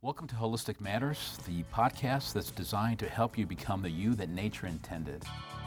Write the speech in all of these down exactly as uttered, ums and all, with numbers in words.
Welcome to Holistic Matters, the podcast that's designed to help you become the you that nature intended.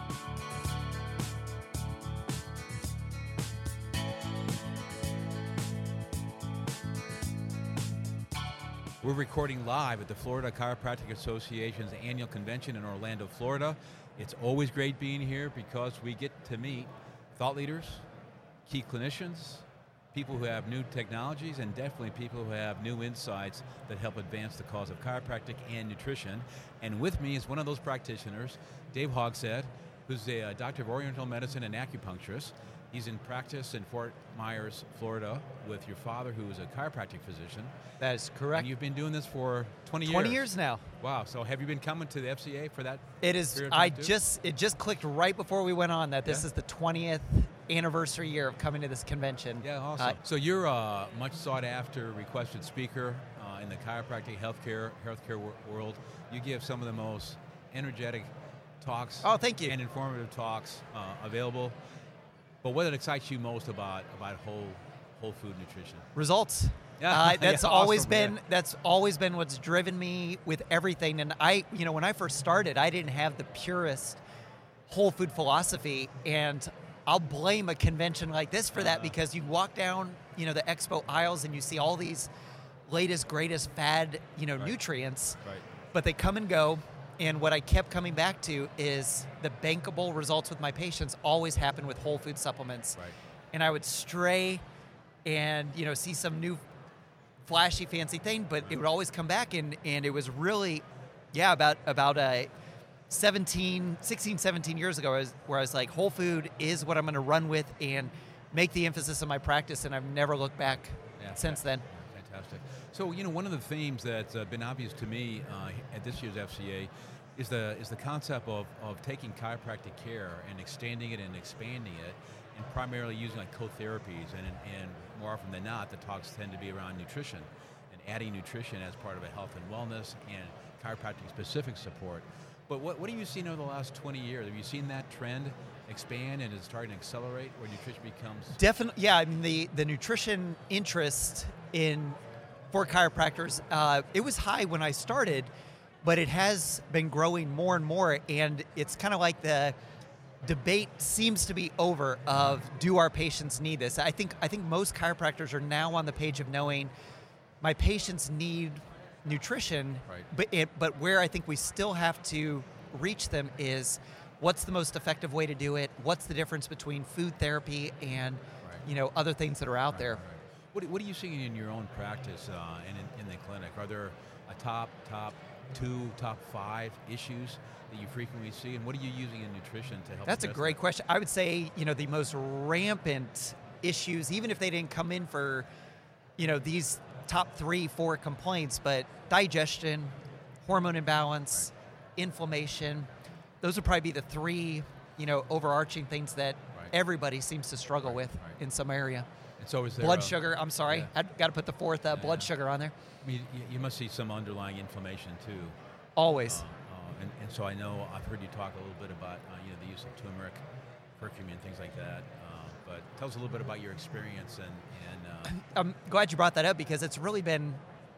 We're recording live at the Florida Chiropractic Association's annual convention in Orlando, Florida. It's always great being here because we get to meet thought leaders, key clinicians, people who have new technologies, and definitely people who have new insights that help advance the cause of chiropractic and nutrition. And with me is one of those practitioners, Dave Hogshead, who's a uh, doctor of Oriental medicine and acupuncturist. He's in practice in Fort Myers, Florida, with your father, who is a chiropractic physician. That is correct. And you've been doing this for twenty years. twenty years now. Wow. So have you been coming to the F C A for that? It is. period of time I too? just it just clicked right before we went on that this Yeah. is the twentieth anniversary year of coming to this convention. Yeah, awesome. Uh, so you're a much sought after, requested speaker uh, in the chiropractic healthcare healthcare wor- world. You give some of the most energetic talks. Oh, thank you. And informative talks uh, available. But what excites you most about about whole whole food nutrition? Results. Yeah, Uh, that's yeah, always awesome, been yeah. that's always been what's driven me with everything. And I, you know, when I first started, I didn't have the purest whole food philosophy, and I'll blame a convention like this for that Uh-huh. because you walk down, you know, the expo aisles and you see all these latest, greatest fad, you know, Right. nutrients, Right. but they come and go. And what I kept coming back to is the bankable results with my patients always happen with whole food supplements. Right. And I would stray and, you know, see some new flashy fancy thing, but it would always come back, and, and it was really, yeah, about about uh, seventeen, sixteen, seventeen years ago, I was, where I was like, whole food is what I'm going to run with and make the emphasis of my practice, and I've never looked back Yeah, since fa- then. Fantastic. So, you know, one of the themes that's uh, been obvious to me uh, at this year's F C A is the is the concept of, of taking chiropractic care and extending it and expanding it, and primarily using like co-therapies, and, and more often than not, the talks tend to be around nutrition and adding nutrition as part of a health and wellness and chiropractic specific support. But what, what have you seen over the last twenty years? Have you seen that trend expand and is starting to accelerate where nutrition becomes... Definitely, yeah. I mean, the, the nutrition interest in for chiropractors, uh, it was high when I started, but it has been growing more and more. And it's kind of like the debate seems to be over of do our patients need this? I think I think most chiropractors are now on the page of knowing my patients need nutrition, Right. but it, but where I think we still have to reach them is what's the most effective way to do it? What's the difference between food therapy and Right. you know other things that are out Right, there? right, right. What, what are you seeing in your own practice uh, and in, in the clinic? Are there a top, top two, top five issues that you frequently see? And what are you using in nutrition to help That's a address great that? question. I would say, you know, the most rampant issues, even if they didn't come in for, you know, these top three, four complaints, but digestion, hormone imbalance, inflammation, those would probably be the three, you know, overarching things that Right. everybody seems to struggle with right. in some area. And so is there Blood a- sugar, I'm sorry, yeah. I've got to put the fourth uh, Yeah, blood yeah. sugar on there. I mean, you, you must see some underlying inflammation too. Always. Uh, uh, and, and so I know I've heard you talk a little bit about uh, you know the use of turmeric, curcumin, things like that. Uh, but tell us a little bit about your experience and and uh, I'm glad you brought that up because it's really been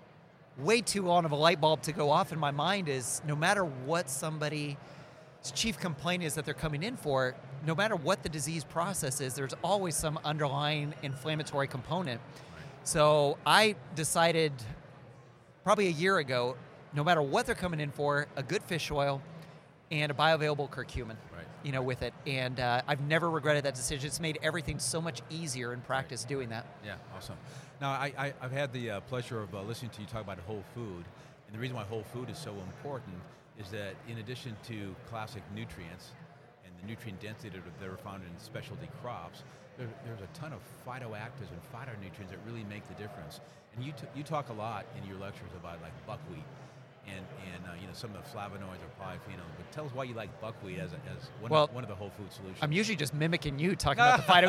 way too long of a light bulb to go off in my mind is no matter what somebody's chief complaint is that they're coming in for, no matter what the disease process is, there's always some underlying inflammatory component. So I decided probably a year ago, no matter what they're coming in for, a good fish oil and a bioavailable curcumin. Right. You know, with it, and uh, I've never regretted that decision. It's made everything so much easier in practice doing that. Yeah, awesome. Now, I, I, I've had the uh, pleasure of uh, listening to you talk about whole food, and the reason why whole food is so important is that in addition to classic nutrients and the nutrient density that are, that are found in specialty crops, there, there's a ton of phytoactives and phytonutrients that really make the difference. And you, t- you talk a lot in your lectures about like buckwheat and, and uh, you know, some of the flavonoids or polyphenols, but tell us why you like buckwheat as, a, as one, Well, of, one of the whole food solutions. I'm usually just mimicking you talking about the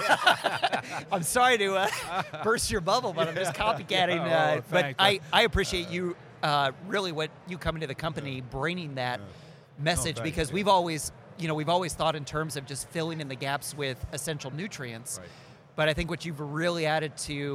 phyto. I'm sorry to uh, burst your bubble, but I'm just copycatting. Yeah, Uh, well, but thanks. I, I appreciate you uh, really what you come into the company bringing that message thanks, because yeah. we've always, you know, we've always thought in terms of just filling in the gaps with essential nutrients. Right. But I think what you've really added to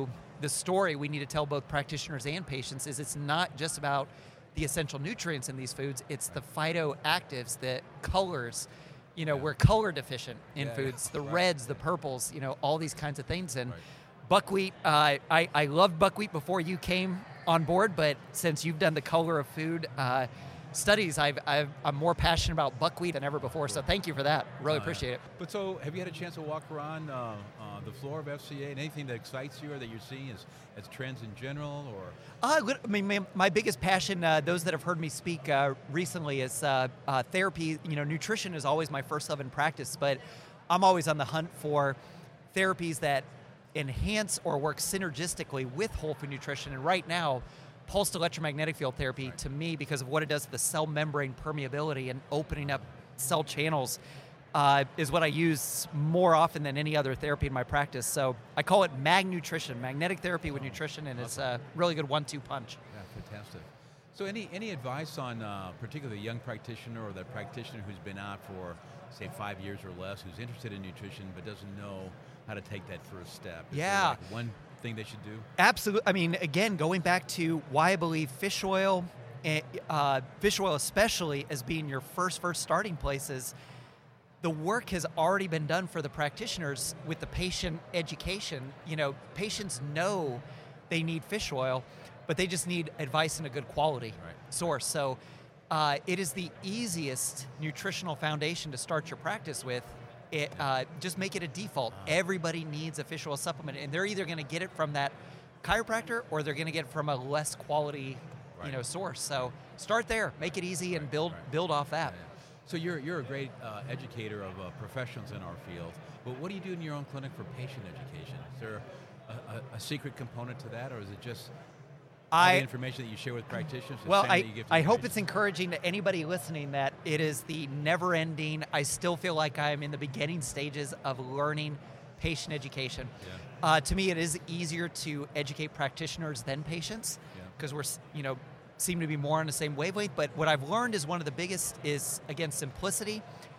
the story we need to tell both practitioners and patients is it's not just about the essential nutrients in these foods, it's the phytoactives, the colors. You know, Yeah. we're color deficient in Yeah, foods, the right. reds, the purples, you know, all these kinds of things. And Right. buckwheat, uh, I, I loved buckwheat before you came on board, but since you've done the color of food uh, studies, I've, I've, I'm more passionate about buckwheat than ever before. So thank you for that. Really Oh, yeah. appreciate it. But so, have you had a chance to walk around uh, uh, the floor of F C A and anything that excites you or that you're seeing as, as trends in general? Or Uh, lit- I mean, my, my biggest passion, uh, those that have heard me speak uh, recently, is uh, uh, therapy. You know, nutrition is always my first love in practice, but I'm always on the hunt for therapies that enhance or work synergistically with whole food nutrition. And right now, pulsed electromagnetic field therapy, Right. to me, because of what it does to the cell membrane permeability and opening up cell channels, uh, is what I use more often than any other therapy in my practice. So I call it mag nutrition, magnetic therapy with nutrition, and it's a really good one two punch. yeah, fantastic. So, any any advice on uh, particularly a young practitioner or the practitioner who's been out for say five years or less, who's interested in nutrition but doesn't know how to take that first step? Is there, Yeah. like, one thing they should do? Absolutely. I mean, again, going back to why I believe fish oil, eh, uh, fish oil especially, as being your first first starting place is the work has already been done for the practitioners with the patient education. You know, patients know they need fish oil, but they just need advice in a good quality Right. source. So uh, it is the easiest nutritional foundation to start your practice with. It, uh, just make it a default. Everybody needs a fish oil supplement, and they're either going to get it from that chiropractor or they're going to get it from a less quality, Right. you know, source. So start there, make it easy, and build right. build off that. Yeah. So you're you're a great uh, educator of uh, professionals in our field, but what do you do in your own clinic for patient education? Is there a, a, a secret component to that, or is it just all I the information that you share with practitioners? the Well, same I, that you give to I the hope patients? it's encouraging to anybody listening that it is the never-ending, I still feel like I'm in the beginning stages of learning patient education. Yeah. Uh, to me, it is easier to educate practitioners than patients Yeah. because we're, s- you know, seem to be more on the same wavelength. But what I've learned is one of the biggest is, again, simplicity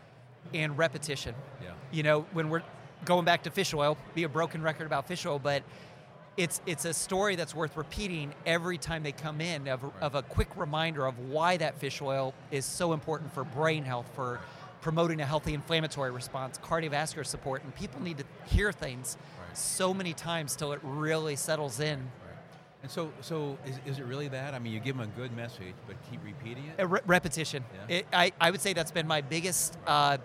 and repetition. Yeah. You know, when we're going back to fish oil, be a broken record about fish oil, but it's it's a story that's worth repeating every time they come in of, of a quick reminder of why that fish oil is so important for brain health, for promoting a healthy inflammatory response, cardiovascular support, and people need to hear things Right. so many times till it really settles in. Right. And so, so is, is it really that? I mean, you give them a good message, but keep repeating it? Uh, re- repetition. Yeah. It, I, I would say that's been my biggest, uh,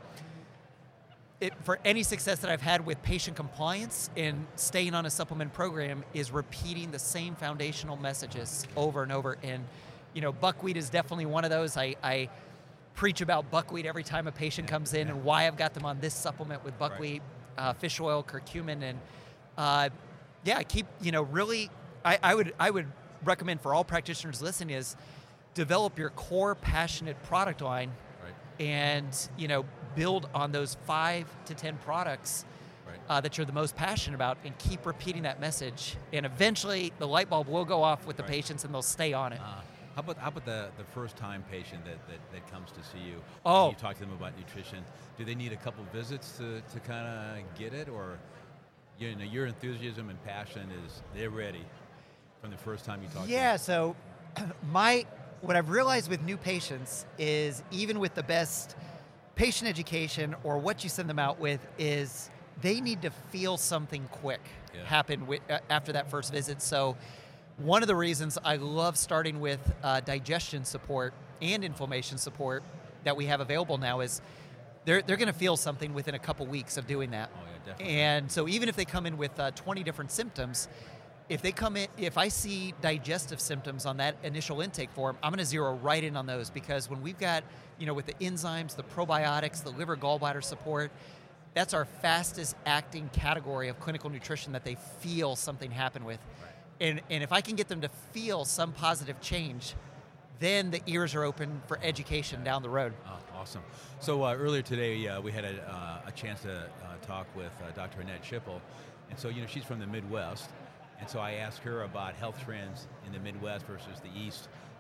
it, for any success that I've had with patient compliance and staying on a supplement program is repeating the same foundational messages over and over. And, you know, buckwheat is definitely one of those. I, I preach about buckwheat every time a patient comes in yeah. and why I've got them on this supplement with buckwheat, uh, fish oil, curcumin, and uh, yeah, I keep, you know, really, I, I would I would recommend for all practitioners listening is develop your core passionate product line Right. and, you know, build on those five to ten products Right. uh, that you're the most passionate about and keep repeating that message. And eventually the light bulb will go off with the Right. patients and they'll stay on it. Uh, how about how about the, the first time patient that, that, that comes to see you? Oh. And you talk to them about nutrition. Do they need a couple visits to, to kind of get it, or you know your enthusiasm and passion is they're ready from the first time you talk to Yeah, them? so my what I've realized with new patients is even with the best patient education or what you send them out with is they need to feel something quick Yeah. happen with, uh, after that first visit. So one of the reasons I love starting with uh, digestion support and inflammation support that we have available now is they're, they're going to feel something within a couple weeks of doing that. Oh yeah, definitely. And so even if they come in with uh, twenty different symptoms, if they come in, if I see digestive symptoms on that initial intake form, I'm going to zero right in on those because when we've got, you know, with the enzymes, the probiotics, the liver gallbladder support, that's our fastest acting category of clinical nutrition that they feel something happen with. And, and if I can get them to feel some positive change, then the ears are open for education down the road. Oh, awesome. So uh, earlier today, uh, we had a, uh, a chance to uh, talk with uh, Doctor Annette Schipple, and so you know she's from the Midwest, and so I asked her about health trends in the Midwest versus the East,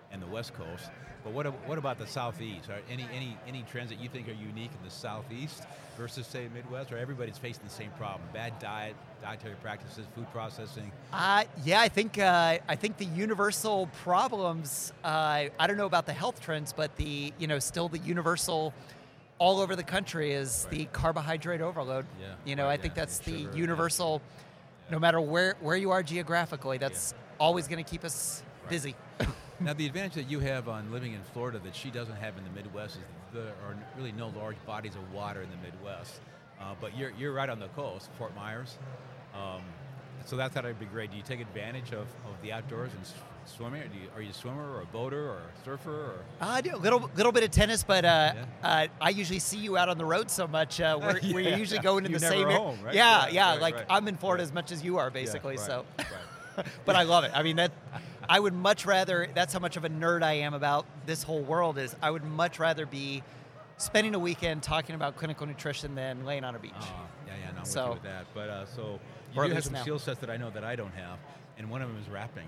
and the West Coast. But what what about the Southeast? Are any any any trends that you think are unique in the Southeast versus say Midwest, or everybody's facing the same problem? Bad diet, dietary practices, food processing. Uh, yeah, I think uh, I think the universal problems. Uh, I don't know about the health trends, but the you know still the universal all over the country is right. the carbohydrate overload. Yeah, you know, right, I think yeah, that's yeah, the sugar, universal. Yeah. No matter where where you are geographically, that's yeah. always going to keep us right. busy. Now, the advantage that you have on living in Florida that she doesn't have in the Midwest is there are really no large bodies of water in the Midwest. Uh, but you're you're right on the coast, Fort Myers. Um, so that thought it'd be great. Do you take advantage of, of the outdoors and s- swimming? Or do you, are you a swimmer or a boater or a surfer? Or? I do a little little bit of tennis, but uh, Yeah. uh, I usually see you out on the road so much. Uh, we're, Yeah. we usually go into You're the never same. home, right? Yeah, Right, yeah. right, like right. I'm in Florida Right. as much as you are, basically. Yeah, right, so, right. but I love it. I mean, that I would much rather. That's how much of a nerd I am about this whole world. Is I would much rather be spending a weekend talking about clinical nutrition than laying on a beach. Uh, yeah, yeah, no, I'm So- with you with that. But uh, so Or you at do have least some now. skill sets that I know that I don't have, and one of them is rapping.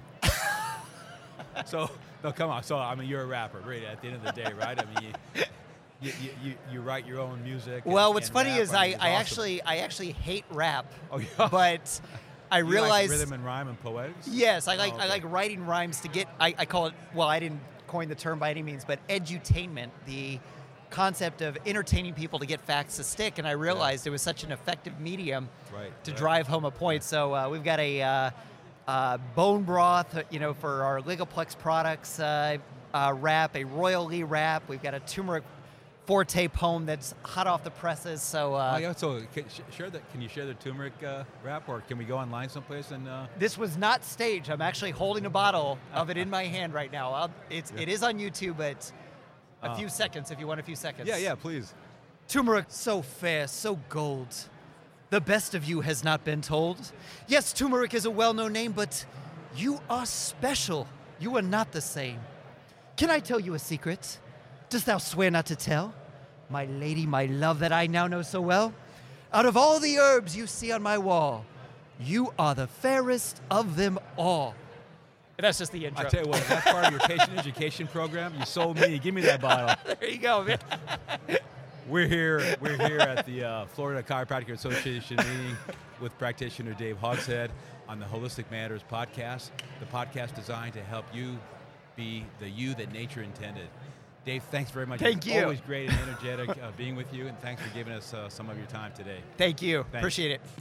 so, no, come on. So, I mean, you're a rapper, really, at the end of the day, right? I mean, you, you, you, you, you write your own music. And, Well, what's and funny rap. is I, I, mean, it's I awesome. actually I actually hate rap, Oh, yeah. but I You like realize rhythm and rhyme and poetics. yes, I like Oh, I okay. like writing rhymes to get. I, I call it. Well, I didn't coin the term by any means, but edutainment, the concept of entertaining people to get facts to stick, and I realized it was such an effective medium Right, to right. drive home a point. So uh, we've got a uh, uh, bone broth, uh, you know, for our Ligoplex products uh, uh, wrap, a Royal Lee wrap. We've got a turmeric forte poem that's hot off the presses. So uh, Oh, yeah, so can, sh- share that. Can you share the turmeric uh, wrap, or can we go online someplace and? Uh, this was not staged. I'm actually holding a bottle of it in my hand right now. I'll, it's it is on YouTube, but a Uh, few seconds if you want a few seconds. yeah, yeah, please. Turmeric, so fair, so gold. The best of you has not been told. Yes, turmeric is a well-known name, but you are special. You are not the same. Can I tell you a secret? Dost thou swear not to tell? My lady, my love that I now know so well. Out of all the herbs you see on my wall, you are the fairest of them all. That's just the intro. I tell you what, that's part of your patient education program. You sold me. Give me that bottle. There you go, man. We're here. We're here at the uh, Florida Chiropractic Association meeting with practitioner Dave Hogshead on the Holistic Matters podcast, the podcast designed to help you be the you that nature intended. Dave, thanks very much. Thank It's you. Always great and energetic uh, being with you, and thanks for giving us uh, some of your time today. Thank you. Thanks. Appreciate it.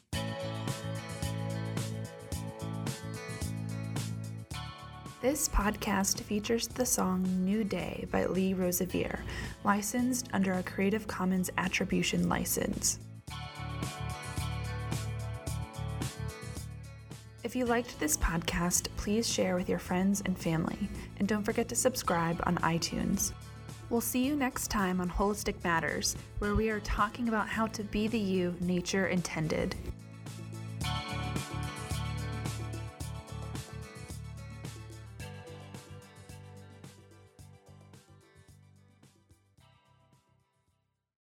This podcast features the song New Day by Lee Rosevere, licensed under a Creative Commons Attribution license. If you liked this podcast, please share with your friends and family, and don't forget to subscribe on iTunes. We'll see you next time on Holistic Matters, where we are talking about how to be the you nature intended.